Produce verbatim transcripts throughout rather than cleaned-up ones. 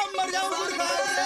मर जाऊं गुड़ खा के।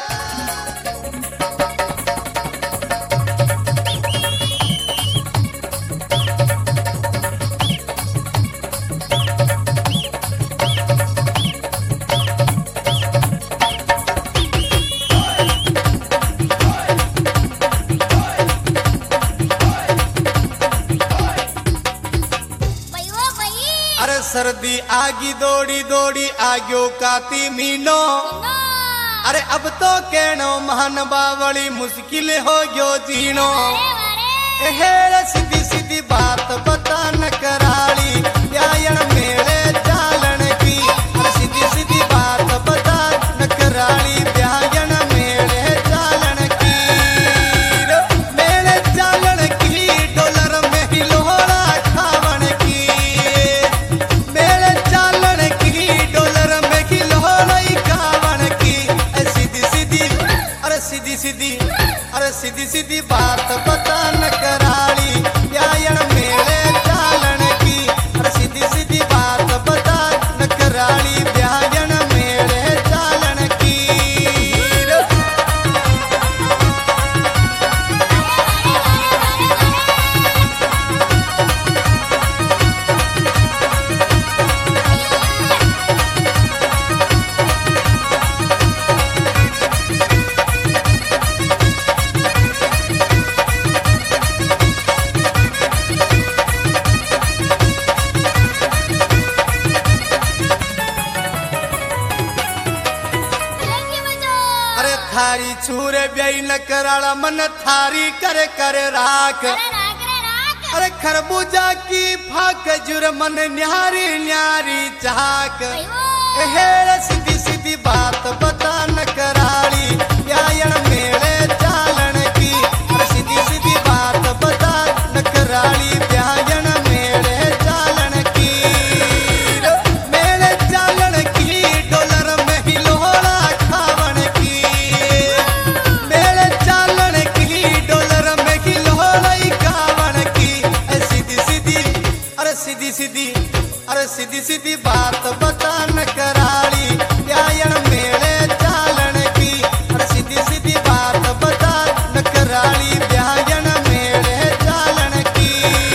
अरे सर्दी आगी दौड़ी दौड़ी आग्यो काती मीनो। अरे अब तो कहनो महान बावली मुश्किल हो गयो जीनो। हेरे सीधी सीधी बात बता न कराली ब्यायन मेले चालन की। अरे सीधी सीधी बात बता न कराली ब्यायन मेले चालन की। मेले चालन की डॉलर में ही लोहड़ा खावन की। मेले चालन की डॉलर में ही लोहड़ा खावन की। सीधी सीधी अरे सीधी सीधी अरे सीधी सीधी बात बता न कराली ब्यायन मेले चालन की। अरे सीधी सीधी बात बता न कराली ब्यायन मेले चालन की। अरे थारी छूरे ब्याई न कराला मन थारी करे करे राख। अरे खरबूजा की फाक जुर मन न्यारी न्यारी चाक। हेरे सीधी सीधी बात बता न कराली ब्यायन मेले चालन की। अरे सीधी सीधी बात बता न कराली ब्यायन मेले चालन की। मेले चालन की डॉलर में ही लोहड़ा खावन की। मेले चालन की डॉलर में ही लोहड़ा खावन की। सीधी सीधी अरे सीधी सीधी अरे सीधी सीधी बात बता न कराली ब्यायन मेले चालन की। अरे सीधी सीधी बात बता न कराली ब्यायन मेले चालन की।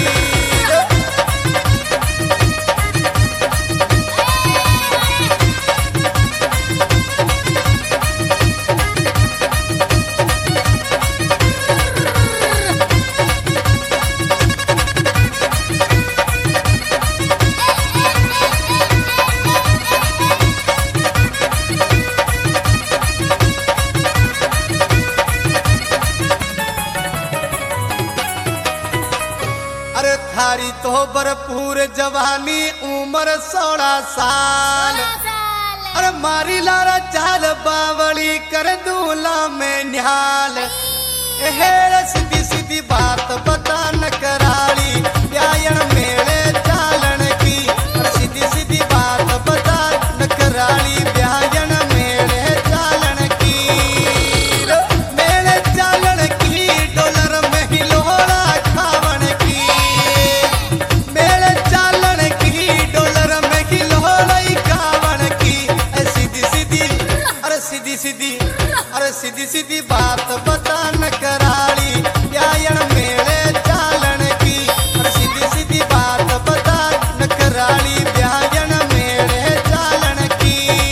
अरे थारी तो भरपूर जवानी उम्र सोलह साल। अरे मारी लारा चाल बावली कर दूला में निहाल। हेरे सीधी सीधी बात बता न कराली ब्यायन मेले चालन की। अरे सीधी सीधी बात बता न कराली ब्यायन मेले चालन की। मेले चालन की डॉलर में ही लोहड़ा खावन की। मेले चालन की डॉलर में ही लोहड़ा खावन की। सीधी सीधी अरे सीधी सीधी अरे सीधी सीधी बात बता न कराली ब्यायन मेले चालन की। अरे सीधी सीधी बात बता न कराली ब्यायन मेले चालन की।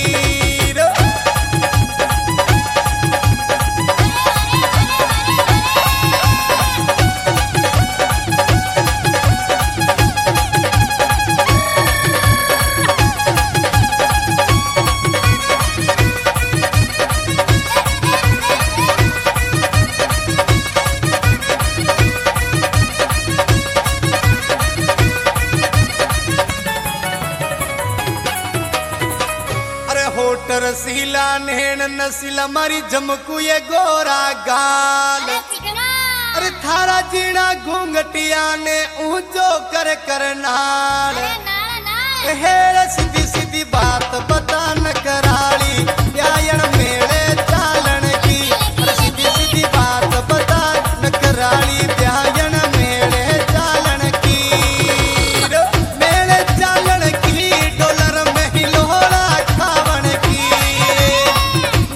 होटर सीला नैन नसीला मारी जमकू ये गोरा गाल। अरे थारा जीना घूंघटिया ने ऊंचो कर कर नाल। हेरे सीधी सीधी बात बता न कराली ब्यायन मेले चालन की। अरे सीधी सीधी बात बता न कराली ब्यायन मेले चालन की। मेले चालन की डॉलर में ही लोहड़ा खावन की।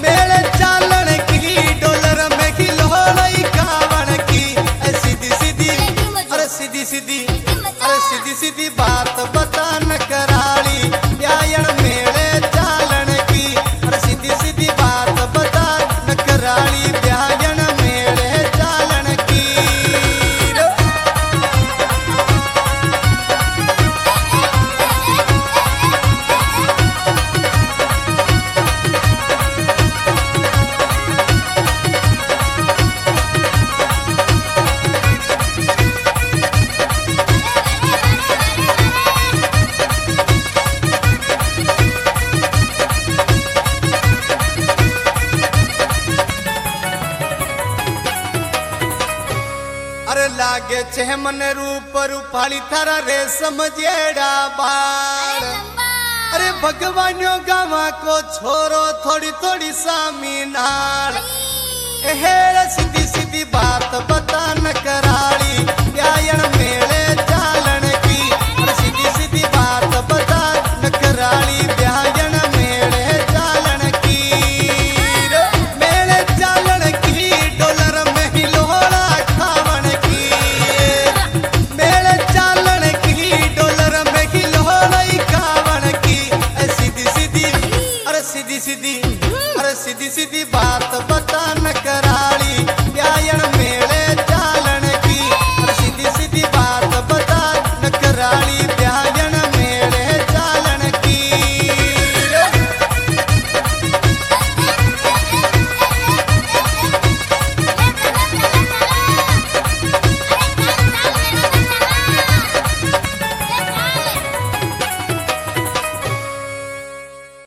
छे मन रूप रूपाली थारा रेशम जेड़ा बाल अरे भगवान्यो गावा को छोरो थोड़ी थोड़ी सामी नाल हेड़ सीधी सीधी बात बता न कराली ब्यायण मेले चालन की सीधी सीधी बात बता न कराली ब्यायण मेले चालन की मेले चालन की डॉलर में ही लोड़ा खावन की मेले चालन की डॉलर में ही लोड़ा खावन की सीधी सीधी अरे सीधी सीधी अरे सीधी सीधी बात